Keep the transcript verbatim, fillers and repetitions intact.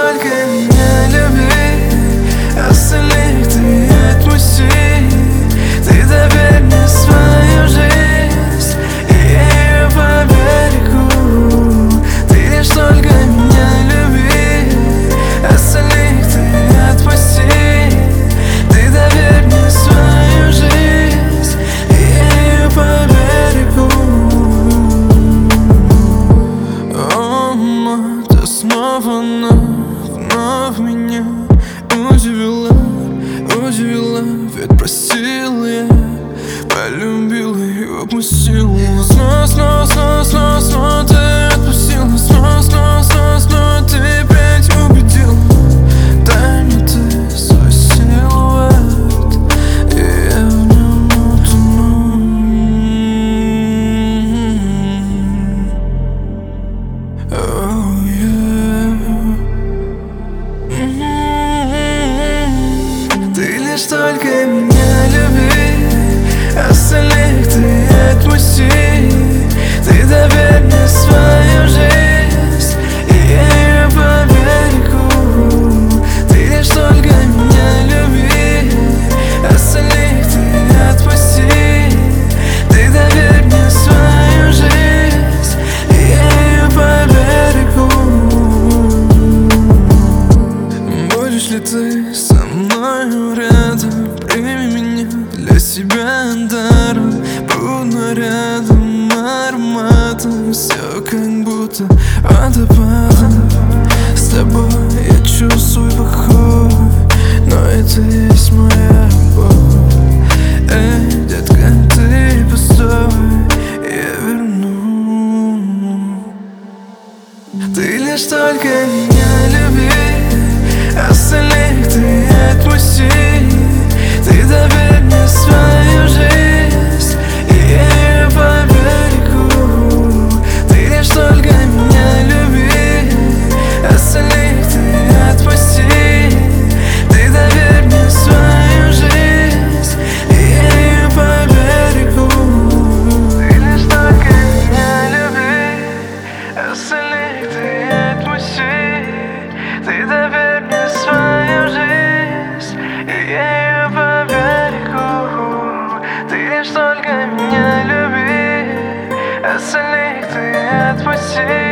только меня люби, остальных ты отпусти. Ты доверь мне свою жизнь, и я ее поберегу. Ты лишь только меня люби, остальных ты отпусти. Ты доверь мне свою жизнь, и я ее поберегу. О, мама, ты снова, вновь меня удивила, удивила. Ведь просил я, полюбила и упустила. Снова, снова, снова, снова, снова ты отпустила. Снова, снова, снова, снова ты опять убедила. Дай мне ты свой силуэт, и я в нем утону. Oh, yeah. Ты лишь только меня люби, остальных ты отпусти. Ты доверь мне свою жизнь, и я ее поберегу. Ты лишь только меня люби, остальных ты отпусти. Ты доверь мне свою жизнь, и я ее поберегу. Будешь ли ты со мною рядом? Прими меня для себя даром. Буду рядом ароматом, все как будто водопадом. С тобой я чувствую покой, но это есть моя любовь. Эй, детка, ты постой, я верну. Ты лишь только меня люби, остальных ты отпусти. Ты доверь мне свою жизнь, и я ее поберегу. Ты лишь только меня люби, остальных ты отпусти. Ты доверь мне свою жизнь, и я ее поберегу. Ты лишь только меня люби, остальных ты отпусти. Ты доверь мне свою жизнь, и я ее поберегу. Ты лишь только меня люби, остальных ты отпусти.